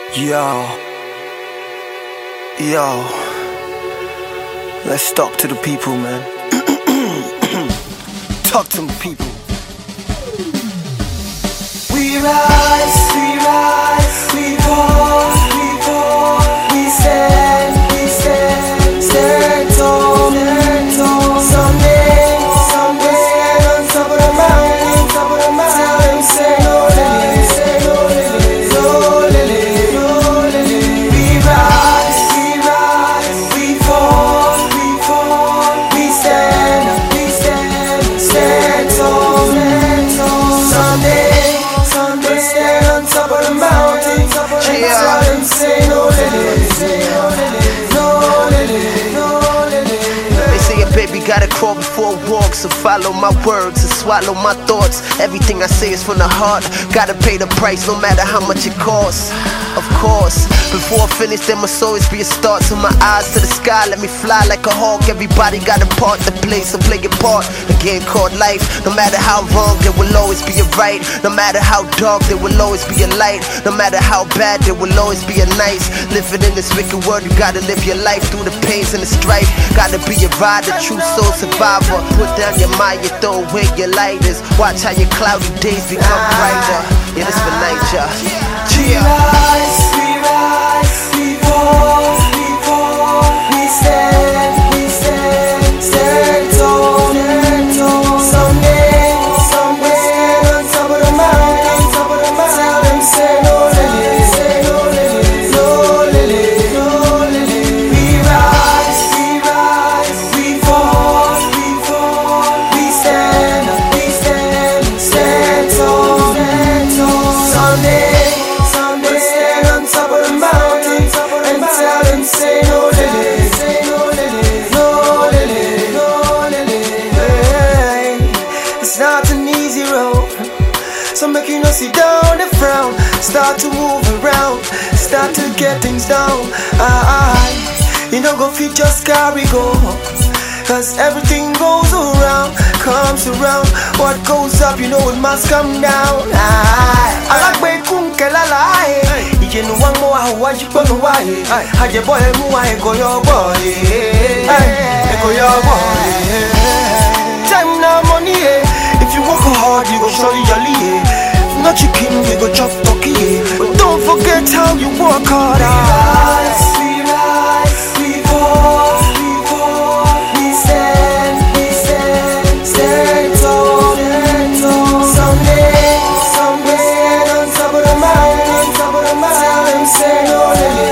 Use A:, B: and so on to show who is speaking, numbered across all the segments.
A: Yo, let's talk to the people, man. Talk to the people. We rise, we fall, we stand tall. Someday, on top of the mountain, tell them say no lily. We rise, we fall, we stand tall. Someday, stand on top of the mountain, tell them say no lily.
B: They say a baby gotta crawl before it walks, so follow my words and swallow my thoughts. Everything I say is from the heart, gotta pay the price no matter how much it costs. Of course, before I finish there must always be a start. So my eyes to the sky, let me fly like a hawk. Everybody got a part to play, so play your part. The game called life, no matter how wrong there will always be a right. No matter how dark there will always be a light. No matter how bad there will always be a nice. Living in this wicked world, you gotta live your life through the pains and the strife. Gotta be a rider, true soul survivor. Put down your mind, you throw away your lighters. Watch how your cloudy days become brighter. Yeah, this for Niger.
A: We rise, we fall, we stand tall. Someday, on top of the mountain, tell them say no lily. We rise, we fall, we stand tall. Someday, on top of the mountain, and tell them say no lily. Hey, it's not an easy road, so make you not sit down and frown. Start to move around, start to get things down. You don't go fit just carry go, cause everything goes around, comes around. What goes up, you know it must come down. I like way kunkelala. You know one more how what you gonna why. I just boy mu I go your boy. Go your boy. Time now money. If you work hard, you go surely jolly. If not chicken, you go chop turkey. But don't forget how you work hard. We rise, we fall, we stand tall. Someday, on top of the mountain, tell them say no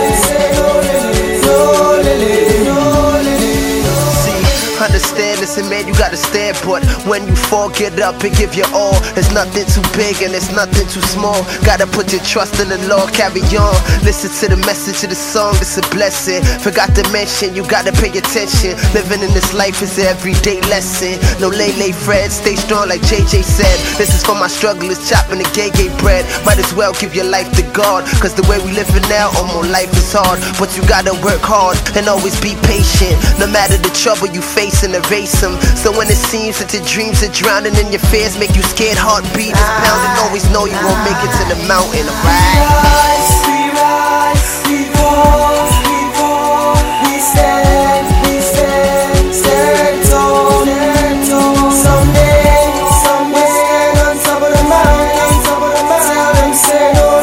A: lily.
B: See, understand this and man, you gotta stand. But when you fall, get up and give your all. There's nothing too big and there's nothing too small. Gotta put your trust in the Lord, carry on. Listen to the message of the song, it's a blessing. Forgot to mention, you gotta pay attention. Living in this life is an everyday lesson. No lay Fred, stay strong like JJ said. This is for my strugglers, chopping the gay bread. Might as well give your life to God, cause the way we living now, almost life is hard. But you gotta work hard and always be patient. No matter the trouble you face and erase them. So when it seems that your dreams are drowning in your fears, make you scared, heartbeat is pounding. Always know you won't make it to the mountain, alright?
A: We rise, we fall, we stand tall. Someday, on top of the mountain, tell them say no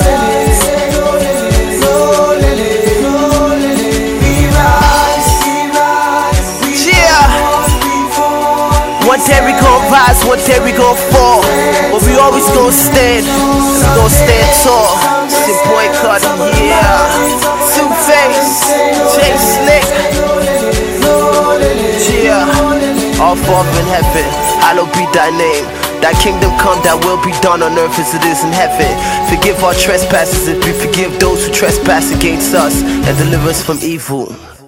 A: lily. We rise, we fall.
B: One day we gon' rise, one day we gon' fall, but we always gon' stand, we gon' stand tall. It's your boy Carter, yeah. Two-Face, Jay Slick, yeah. Our Father in heaven, hallowed be thy name. Thy kingdom come, thy will be done on earth as it is in heaven. Forgive our trespasses as we forgive those who trespass against us, and deliver us from evil.